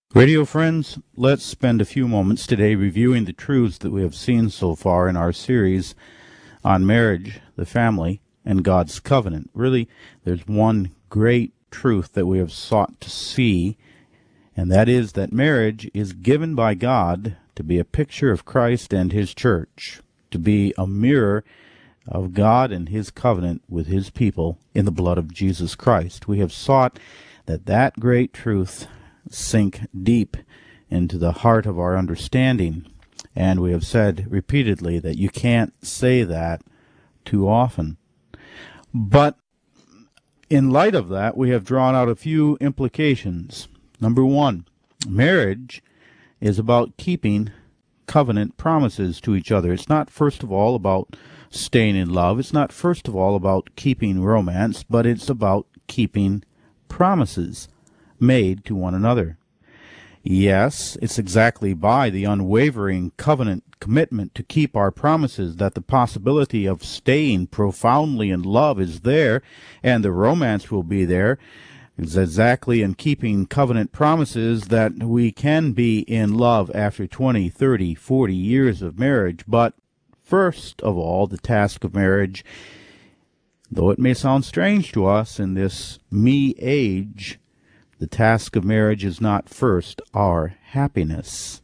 Radio friends, let's spend a few moments today reviewing the truths that we have seen so far in our series on marriage, the family, and God's covenant. Really, there's one great truth that we have sought to see, and that is that marriage is given by God to be a picture of Christ and His church, to be a mirror of God and His covenant with His people in the blood of Jesus Christ. We have sought that great truth sink deep into the heart of our understanding. And we have said repeatedly that you can't say that too often. But in light of that, we have drawn out a few implications. Number one, marriage is about keeping covenant promises to each other. It's not first of all about staying in love. It's not first of all about keeping romance, but it's about keeping promises made to one another. Yes, it's exactly by the unwavering covenant commitment to keep our promises that the possibility of staying profoundly in love is there, and the romance will be there. It's exactly in keeping covenant promises that we can be in love after 20, 30, 40 years of marriage. But first of all, the task of marriage, though it may sound strange to us in this me age, the task of marriage is not first our happiness,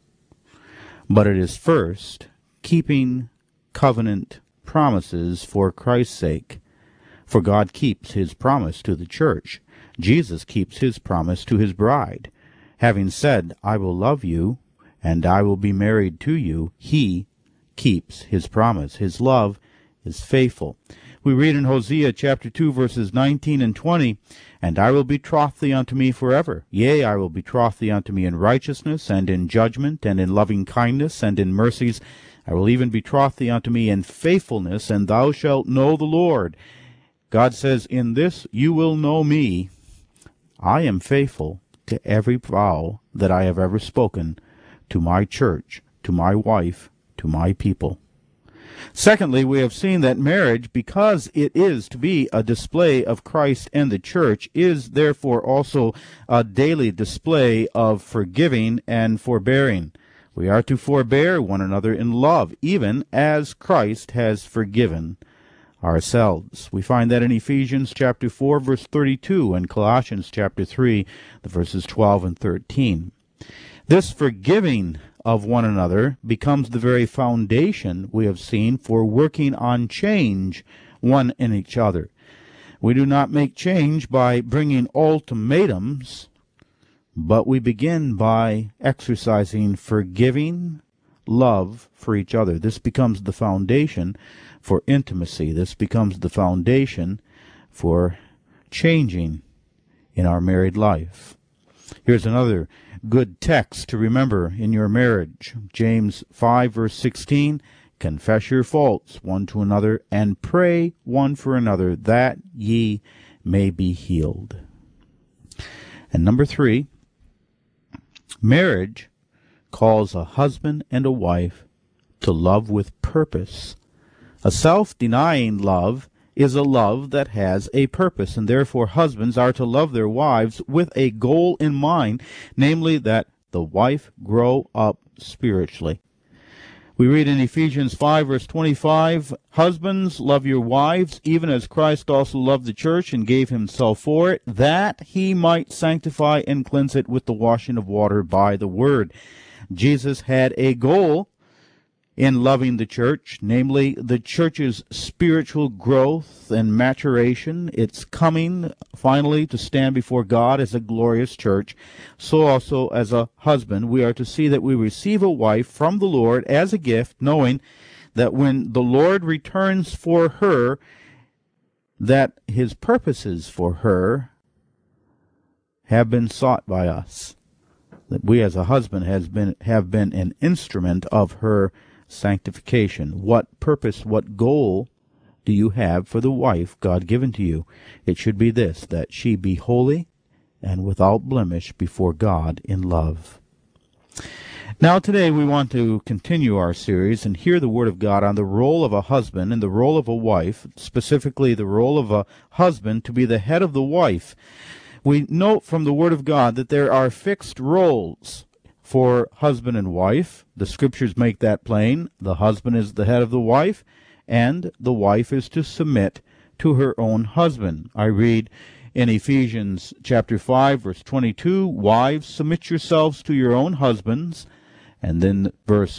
but it is first keeping covenant promises for Christ's sake. For God keeps His promise to the church. Jesus keeps His promise to His bride. Having said, I will love you, and I will be married to you, He keeps His promise. His love is faithful. We read in Hosea chapter 2, verses 19 and 20, And I will betroth thee unto me forever. Yea, I will betroth thee unto me in righteousness, and in judgment, and in loving kindness, and in mercies. I will even betroth thee unto me in faithfulness, and thou shalt know the Lord. God says, in this you will know me. I am faithful to every vow that I have ever spoken to my church, to my wife, to my people. Secondly, we have seen that marriage, because it is to be a display of Christ and the church, is therefore also a daily display of forgiving and forbearing. We are to forbear one another in love, even as Christ has forgiven ourselves. We find that in Ephesians chapter 4, verse 32, and Colossians chapter 3, the verses 12 and 13. This forgiving of one another becomes the very foundation, we have seen, for working on change one in each other. We do not make change by bringing ultimatums, but we begin by exercising forgiving love for each other. This becomes the foundation for intimacy. This becomes the foundation for changing in our married life. Here's another good text to remember in your marriage. James 5, verse 16, Confess your faults one to another, and pray one for another, that ye may be healed. And number 3, marriage calls a husband and a wife to love with purpose. A self-denying love is a love that has a purpose, and therefore husbands are to love their wives with a goal in mind, namely that the wife grow up spiritually. We read in Ephesians 5, verse 25, Husbands, love your wives, even as Christ also loved the church and gave himself for it, that he might sanctify and cleanse it with the washing of water by the word. Jesus had a goal in loving the church, namely the church's spiritual growth and maturation, its coming finally to stand before God as a glorious church. So also as a husband, we are to see that we receive a wife from the Lord as a gift, knowing that when the Lord returns for her, that his purposes for her have been sought by us, that we as a husband have been an instrument of her sanctification. What purpose, what goal do you have for the wife God given to you? It should be this, that she be holy and without blemish before God in love. Now today we want to continue our series and hear the Word of God on the role of a husband and the role of a wife, specifically the role of a husband to be the head of the wife. We note from the Word of God that there are fixed roles for husband and wife. The Scriptures make that plain. The husband is the head of the wife, and the wife is to submit to her own husband. I read in Ephesians chapter 5, verse 22, "Wives, submit yourselves to your own husbands." And then verse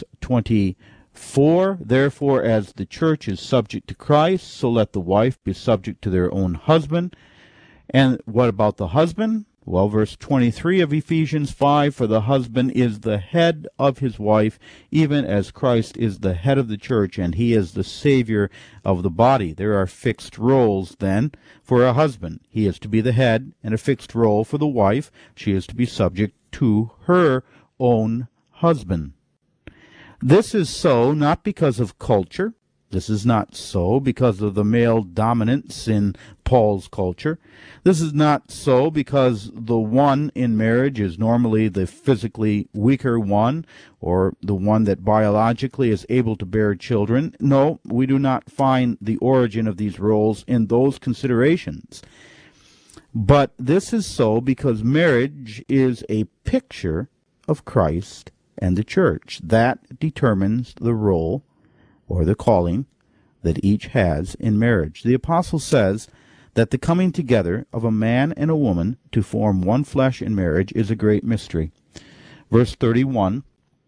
24, "Therefore, as the church is subject to Christ, so let the wife be subject to their own husband." And what about the husband? Well, verse 23 of Ephesians 5, "For the husband is the head of his wife, even as Christ is the head of the church, and he is the Savior of the body." There are fixed roles, then, for a husband. He is to be the head, and a fixed role for the wife. She is to be subject to her own husband. This is so not because of culture. This is not so because of the male dominance in Paul's culture. This is not so because the one in marriage is normally the physically weaker one, or the one that biologically is able to bear children. No, we do not find the origin of these roles in those considerations. But this is so because marriage is a picture of Christ and the church. That determines the role or the calling that each has in marriage. The apostle says that the coming together of a man and a woman to form one flesh in marriage is a great mystery. Verse 31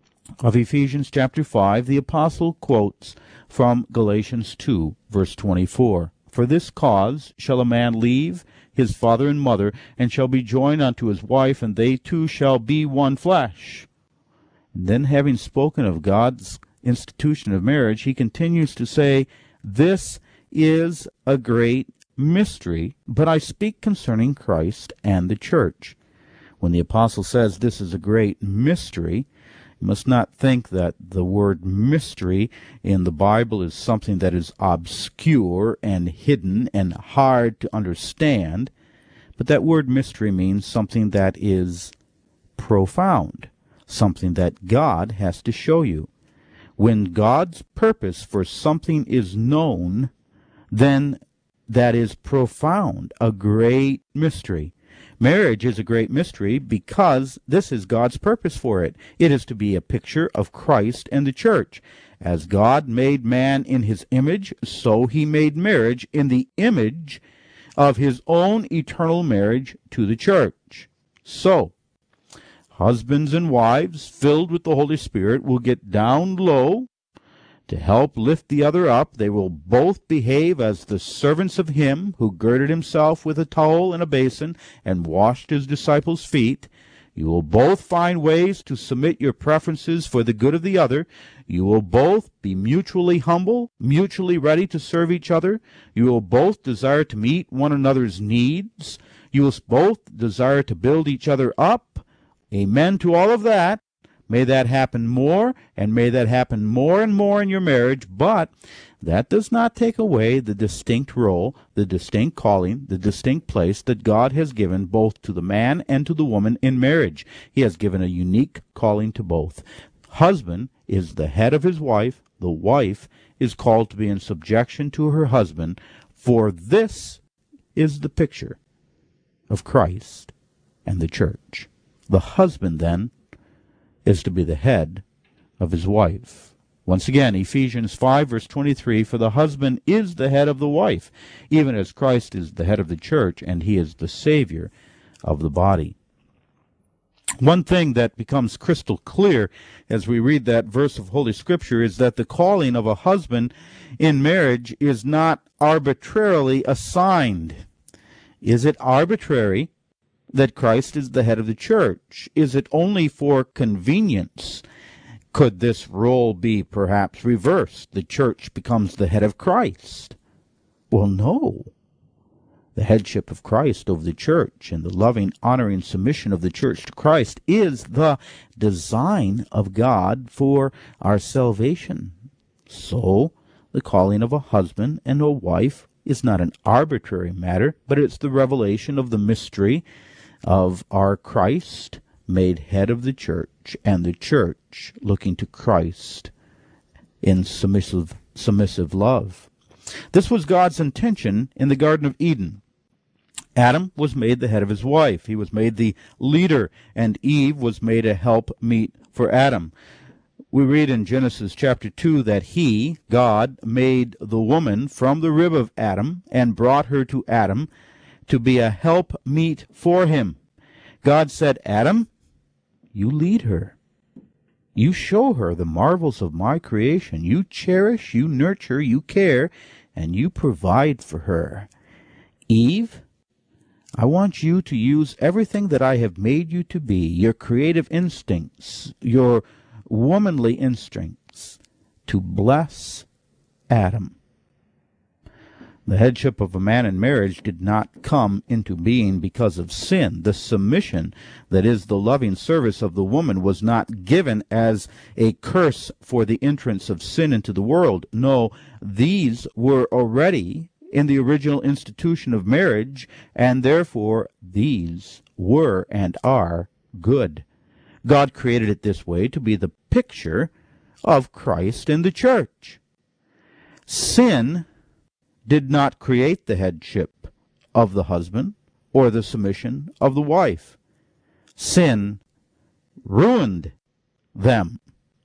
of Ephesians chapter 5, the apostle quotes from Galatians 2, verse 24. "For this cause shall a man leave his father and mother, and shall be joined unto his wife, and they two shall be one flesh." And then, having spoken of God's institution of marriage, he continues to say, "This is a great mystery, but I speak concerning Christ and the church." When the apostle says this is a great mystery, you must not think that the word mystery in the Bible is something that is obscure and hidden and hard to understand, but that word mystery means something that is profound, something that God has to show you. When God's purpose for something is known, then that is profound, a great mystery. Marriage is a great mystery because this is God's purpose for it. It is to be a picture of Christ and the church. As God made man in his image, so he made marriage in the image of his own eternal marriage to the church. So, husbands and wives filled with the Holy Spirit will get down low to help lift the other up. They will both behave as the servants of him who girded himself with a towel and a basin and washed his disciples' feet. You will both find ways to submit your preferences for the good of the other. You will both be mutually humble, mutually ready to serve each other. You will both desire to meet one another's needs. You will both desire to build each other up. Amen to all of that. May that happen more, and may that happen more and more in your marriage, but that does not take away the distinct role, the distinct calling, the distinct place that God has given both to the man and to the woman in marriage. He has given a unique calling to both. Husband is the head of his wife. The wife is called to be in subjection to her husband, for this is the picture of Christ and the church. The husband, then, is to be the head of his wife. Once again, Ephesians 5, verse 23, "For the husband is the head of the wife, even as Christ is the head of the church, and he is the Savior of the body." One thing that becomes crystal clear as we read that verse of Holy Scripture is that the calling of a husband in marriage is not arbitrarily assigned. Is it arbitrary that Christ is the head of the church? Is it only for convenience? Could this role be perhaps reversed? The church becomes the head of Christ. Well, no. The headship of Christ over the church and the loving, honoring submission of the church to Christ is the design of God for our salvation. So, the calling of a husband and a wife is not an arbitrary matter, but it's the revelation of the mystery of our Christ made head of the church, and the church looking to Christ in submissive love. This was God's intention in the Garden of Eden. Adam was made the head of his wife. He was made the leader, and Eve was made a helpmeet for Adam. We read in Genesis chapter 2 that he, God, made the woman from the rib of Adam and brought her to Adam to be a helpmeet for him. God said, Adam, you lead her. You show her the marvels of my creation. You cherish, you nurture, you care, and you provide for her. Eve, I want you to use everything that I have made you to be, your creative instincts, your womanly instincts, to bless Adam. The headship of a man in marriage did not come into being because of sin. The submission, that is, the loving service of the woman, was not given as a curse for the entrance of sin into the world. No, these were already in the original institution of marriage, and therefore these were and are good. God created it this way to be the picture of Christ in the church. Sin did not create the headship of the husband or the submission of the wife. Sin ruined them.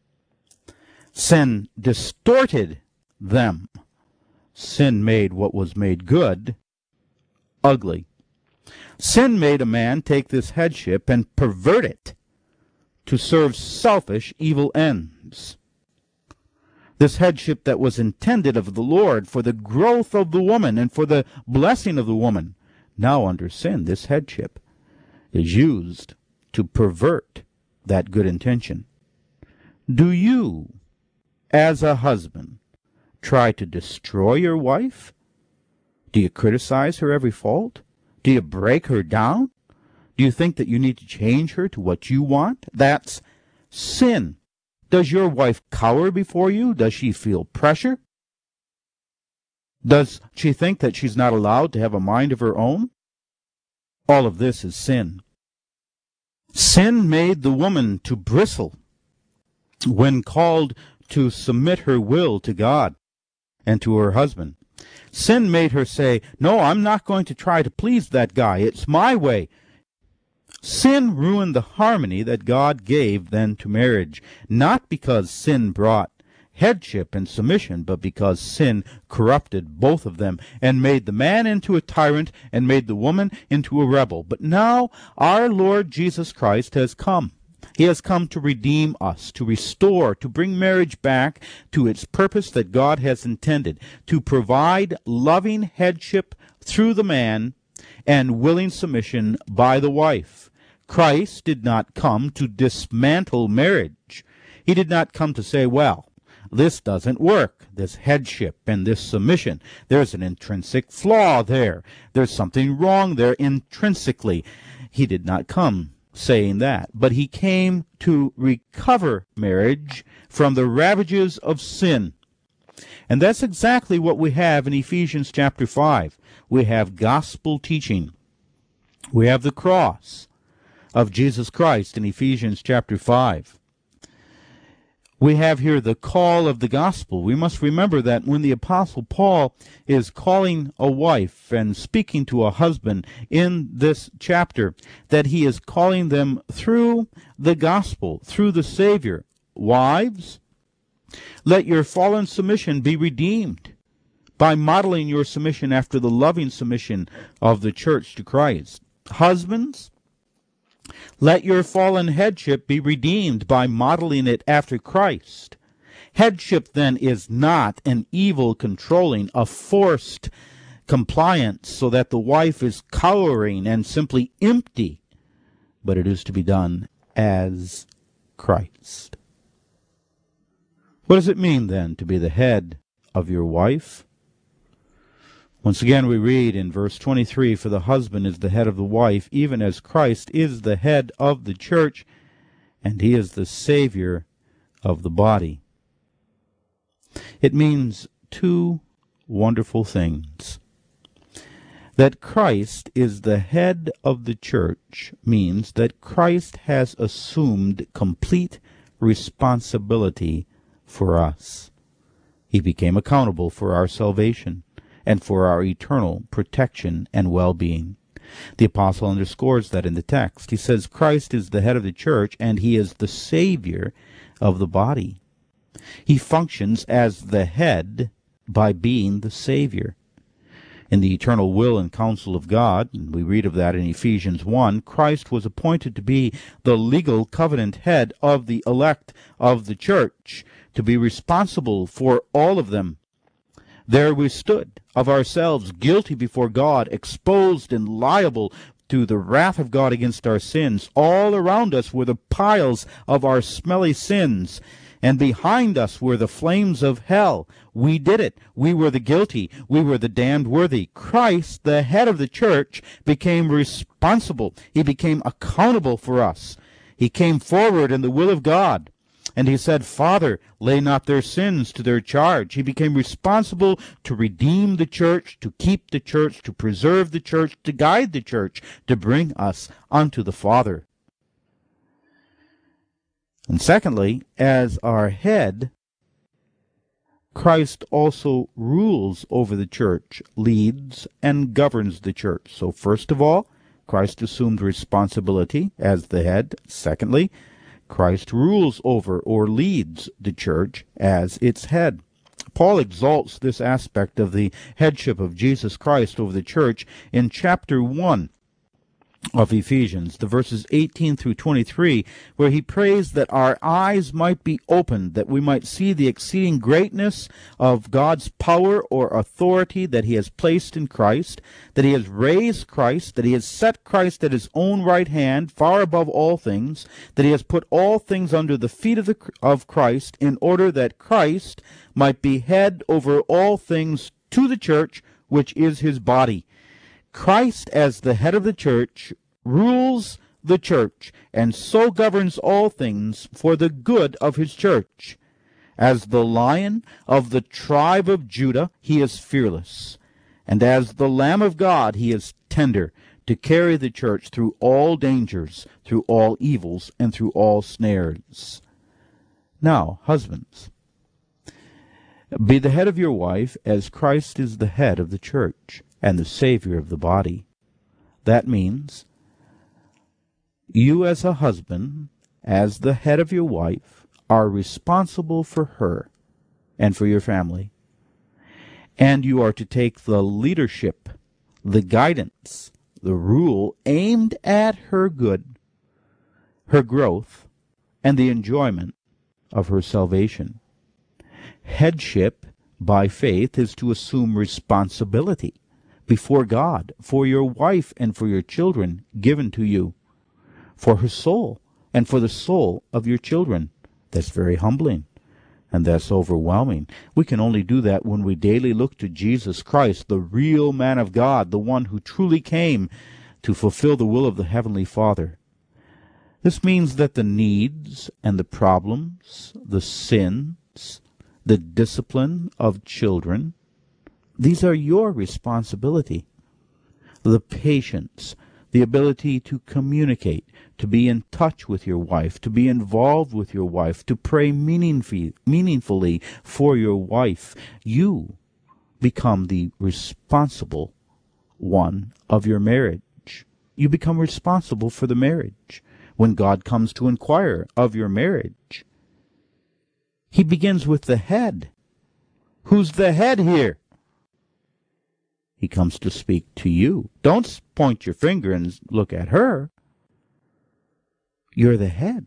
Sin distorted them. Sin made what was made good ugly. Sin made a man take this headship and pervert it to serve selfish, evil ends. This headship that was intended of the Lord for the growth of the woman and for the blessing of the woman, now under sin, this headship is used to pervert that good intention. Do you, as a husband, try to destroy your wife? Do you criticize her every fault? Do you break her down? Do you think that you need to change her to what you want? That's sin. Does your wife cower before you? Does she feel pressure? Does she think that she's not allowed to have a mind of her own? All of this is sin. Sin made the woman to bristle when called to submit her will to God and to her husband. Sin made her say, no, I'm not going to try to please that guy. It's my way. Sin ruined the harmony that God gave then to marriage, not because sin brought headship and submission, but because sin corrupted both of them and made the man into a tyrant and made the woman into a rebel. But now our Lord Jesus Christ has come. He has come to redeem us, to restore, to bring marriage back to its purpose that God has intended, to provide loving headship through the man and willing submission by the wife. Christ did not come to dismantle marriage. He did not come to say, well, this doesn't work, this headship and this submission. There's an intrinsic flaw there. There's something wrong there intrinsically. He did not come saying that, but he came to recover marriage from the ravages of sin. And that's exactly what we have in Ephesians chapter 5. We have gospel teaching. We have the cross of Jesus Christ in Ephesians chapter 5. We have here the call of the gospel. We must remember that when the Apostle Paul is calling a wife and speaking to a husband in this chapter, that he is calling them through the gospel, through the Savior. Wives, let your fallen submission be redeemed by modeling your submission after the loving submission of the church to Christ. Husbands, let your fallen headship be redeemed by modeling it after Christ. Headship, then, is not an evil controlling, a forced compliance so that the wife is cowering and simply empty, but it is to be done as Christ. What does it mean, then, to be the head of your wife? Once again, we read in verse 23, for the husband is the head of the wife, even as Christ is the head of the church, and he is the Savior of the body. It means two wonderful things. That Christ is the head of the church means that Christ has assumed complete responsibility for us. He became accountable for our salvation and for our eternal protection and well-being. The apostle underscores that in the text. He says Christ is the head of the church, and he is the Savior of the body. He functions as the head by being the Savior. In the eternal will and counsel of God, and we read of that in Ephesians 1, Christ was appointed to be the legal covenant head of the elect of the church, to be responsible for all of them. There we stood, of ourselves, guilty before God, exposed and liable to the wrath of God against our sins. All around us were the piles of our smelly sins, and behind us were the flames of hell. We did it. We were the guilty. We were the damned worthy. Christ, the head of the church, became responsible. He became accountable for us. He came forward in the will of God. And he said, Father, lay not their sins to their charge. He became responsible to redeem the church, to keep the church, to preserve the church, to guide the church, to bring us unto the Father. And secondly, as our head, Christ also rules over the church, leads and governs the church. So first of all, Christ assumed responsibility as the head. Secondly, Christ rules over or leads the church as its head. Paul exalts this aspect of the headship of Jesus Christ over the church in chapter 1 of Ephesians, the verses 18 through 23, where he prays that our eyes might be opened, that we might see the exceeding greatness of God's power or authority that he has placed in Christ, that he has raised Christ, that he has set Christ at his own right hand, far above all things, that he has put all things under the feet of Christ, in order that Christ might be head over all things to the church, which is his body. Christ, as the head of the church, rules the church, and so governs all things for the good of his church. As the Lion of the tribe of Judah, he is fearless, and as the Lamb of God, he is tender, to carry the church through all dangers, through all evils, and through all snares. Now, husbands, be the head of your wife, as Christ is the head of the church, and the Savior of the body. That means you as a husband, as the head of your wife, are responsible for her and for your family. And you are to take the leadership, the guidance, the rule aimed at her good, her growth, and the enjoyment of her salvation. Headship by faith is to assume responsibility before God, for your wife and for your children given to you, for her soul and for the soul of your children. That's very humbling, and that's overwhelming. We can only do that when we daily look to Jesus Christ, the real man of God, the one who truly came to fulfill the will of the Heavenly Father. This means that the needs and the problems, the sins, the discipline of children, these are your responsibility. The patience, the ability to communicate, to be in touch with your wife, to be involved with your wife, to pray meaningfully for your wife. You become the responsible one of your marriage. You become responsible for the marriage. When God comes to inquire of your marriage, he begins with the head. Who's the head here? He comes to speak to you. Don't point your finger and look at her. You're the head.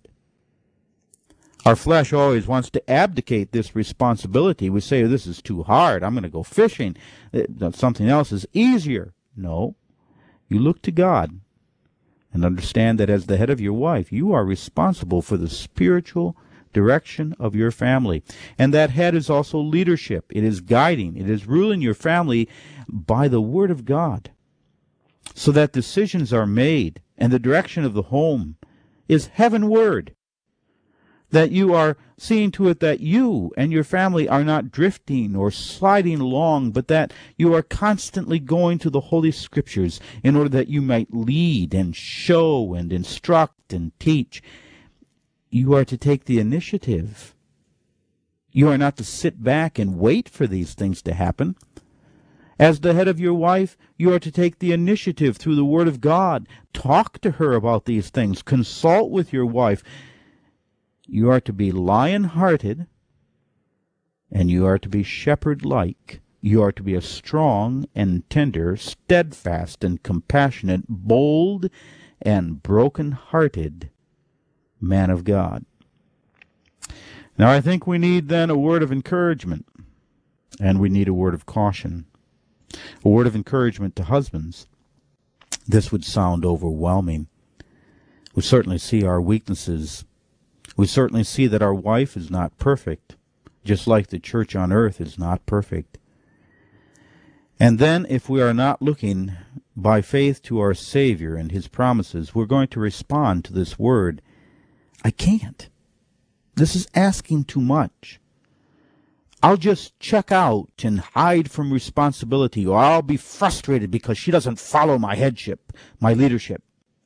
Our flesh always wants to abdicate this responsibility. We say, this is too hard. I'm going to go fishing. Something else is easier. No. You look to God and understand that as the head of your wife, you are responsible for the spiritual direction of your family. And that head is also leadership. It is guiding. It is ruling your family by the Word of God, so that decisions are made and the direction of the home is heavenward. That you are seeing to it that you and your family are not drifting or sliding along, but that you are constantly going to the Holy Scriptures in order that you might lead and show and instruct and teach. You are to take the initiative. You are not to sit back and wait for these things to happen. As the head of your wife, you are to take the initiative through the Word of God. Talk to her about these things. Consult with your wife. You are to be lion-hearted, and you are to be shepherd-like. You are to be a strong and tender, steadfast and compassionate, bold and broken-hearted man of God. Now, I think we need then a word of encouragement, and we need a word of caution. A word of encouragement to husbands. This would sound overwhelming. We certainly see our weaknesses. We certainly see that our wife is not perfect, just like the church on earth is not perfect. And then, if we are not looking by faith to our Savior and His promises, we're going to respond to this word, I can't. This is asking too much. I'll just check out and hide from responsibility, or I'll be frustrated because she doesn't follow my headship, my leadership.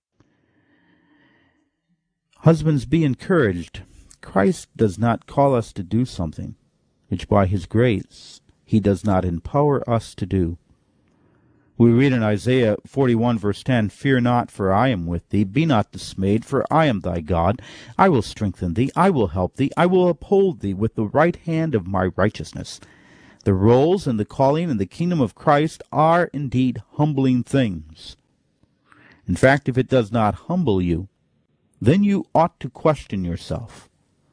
Husbands, be encouraged. Christ does not call us to do something which by His grace He does not empower us to do. We read in Isaiah 41, verse 10, Fear not, for I am with thee. Be not dismayed, for I am thy God. I will strengthen thee. I will help thee. I will uphold thee with the right hand of my righteousness. The roles and the calling in the kingdom of Christ are indeed humbling things. In fact, if it does not humble you, then you ought to question yourself.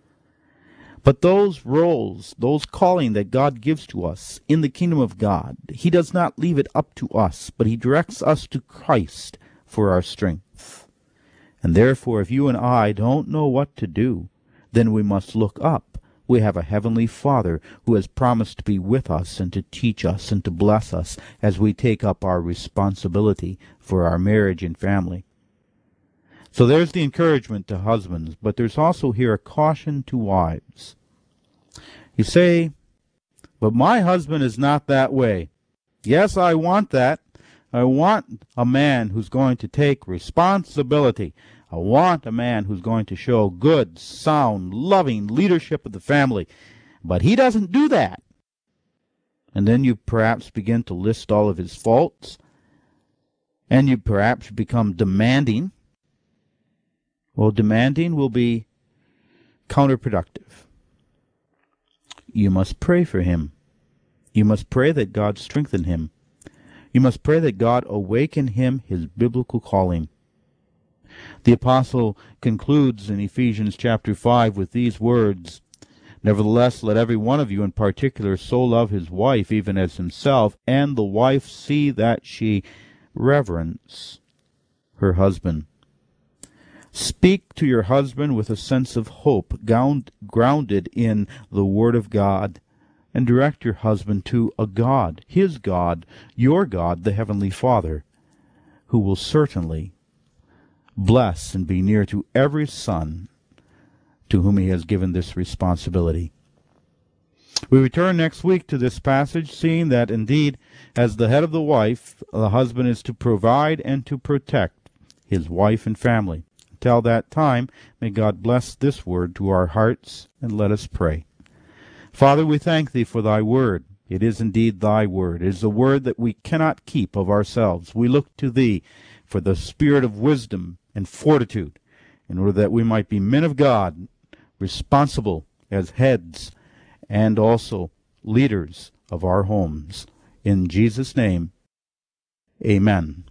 But those roles, those calling that God gives to us in the kingdom of God, He does not leave it up to us, but He directs us to Christ for our strength. And therefore, if you and I don't know what to do, then we must look up. We have a heavenly Father who has promised to be with us and to teach us and to bless us as we take up our responsibility for our marriage and family. So there's the encouragement to husbands, but there's also here a caution to wives. You say, but my husband is not that way. Yes, I want that. I want a man who's going to take responsibility. I want a man who's going to show good, sound, loving leadership of the family. But he doesn't do that. And then you perhaps begin to list all of his faults, and you perhaps become demanding. Well, demanding will be counterproductive. You must pray for him. You must pray that God strengthen him. You must pray that God awaken him his biblical calling. The apostle concludes in Ephesians chapter 5 with these words, Nevertheless, let every one of you in particular so love his wife even as himself, and the wife see that she reverence her husband. Speak to your husband with a sense of hope, grounded in the Word of God, and direct your husband to a God, his God, your God, the Heavenly Father, who will certainly bless and be near to every son to whom he has given this responsibility. We return next week to this passage, seeing that indeed, as the head of the wife, the husband is to provide and to protect his wife and family. Until that time, may God bless this word to our hearts, and let us pray. Father, we thank thee for thy word. It is indeed thy word. It is a word that we cannot keep of ourselves. We look to thee for the spirit of wisdom and fortitude, in order that we might be men of God, responsible as heads and also leaders of our homes. In Jesus' name, amen.